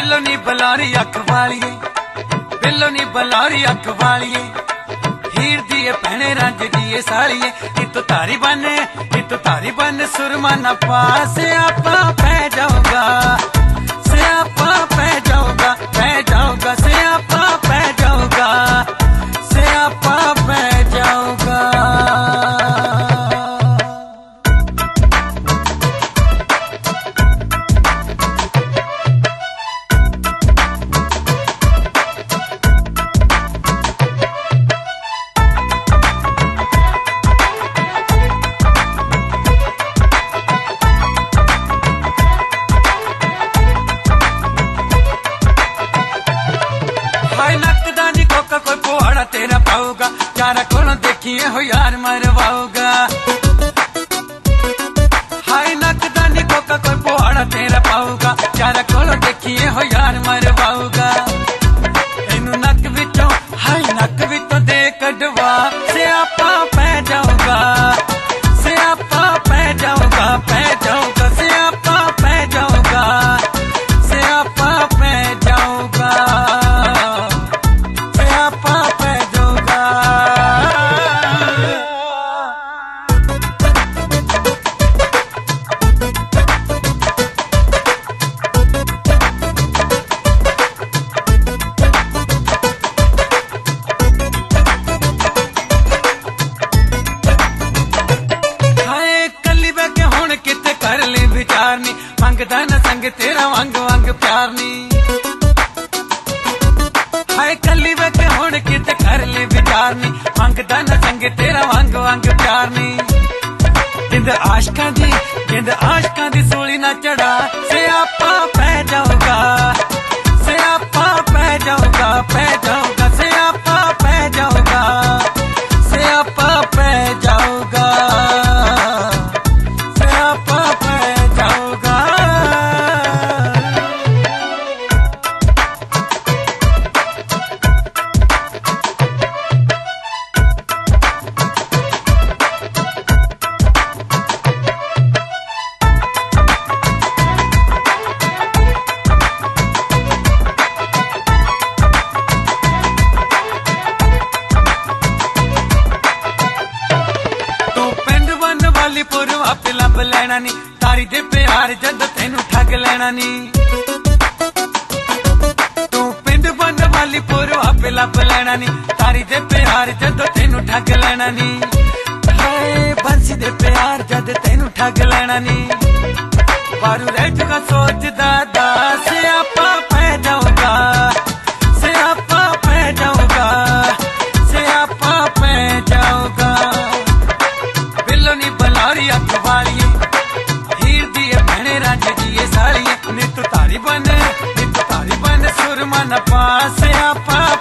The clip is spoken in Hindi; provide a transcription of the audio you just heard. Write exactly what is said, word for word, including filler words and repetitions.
बिल्लो नी बलारी अख वालिए, बिल्लो नी बलारी अख वालिए, हीर दिए भैने रंज दिए सालिए। इतो तारी बन, इतो तारी बन सुरमा न पास आपा पै जाऊंगा, से आपा पै जाऊंगा, पै जाऊंगा, से आपा पै जाऊंगा, से आपा पै जाऊंगा। कोई पुआड़ा तेरा पाऊगा, यारा कोलों देखिए हो यार मरवाऊगा। हाय नकदानी कोका कोई पुआड़ा तेरा पाऊगा, यारा कोलों देखिए हो यार मरवाऊगा। इनू नक विचों, हाय नक विचों दे कढ़वा, से आपा पै जाऊंगा, से आपा पै जाऊंगा, पै जाऊंगा, से आपा पै जाऊंगा, से आपा पै जाऊंगा। मंगदा न संग तेरा वंग वंग प्यार नी, हाय कली बैठे हुण किते कर ले विचार नी। मंगदा न संग तेरा वंग वंग प्यार नी। जिंद आशकां दी, जिंद आशकां दी सूली ना चढ़ा, से आपा पै जाऊंगा, से आपा पै जाऊंगा, पै जाऊंगा, से आपा पै जाऊंगा, से आपा पै जाऊंगा, से आपा पै जाऊंगा। आपे लब लेना नी, तारी दे प्यार जद तेनू ठग लेना नी। तू पिंड बंद वाली पुर आपे लब लेना नी, तारी दे प्यार जद तेनू ठग लेना नी। हाय बंसी दे प्यार जद तेनू ठग लेना नी। बारू रह चुका सोचदा दा, से आपा पै जाऊंगा, से आपा पै जाऊंगा, से आपा पै जाऊंगा। बिल्लो नी बलारी अख वालिए, हीर दिए भैने रंज दिए सालिए। नित तारी बन, नित तारी बन सुरमा न पास आपा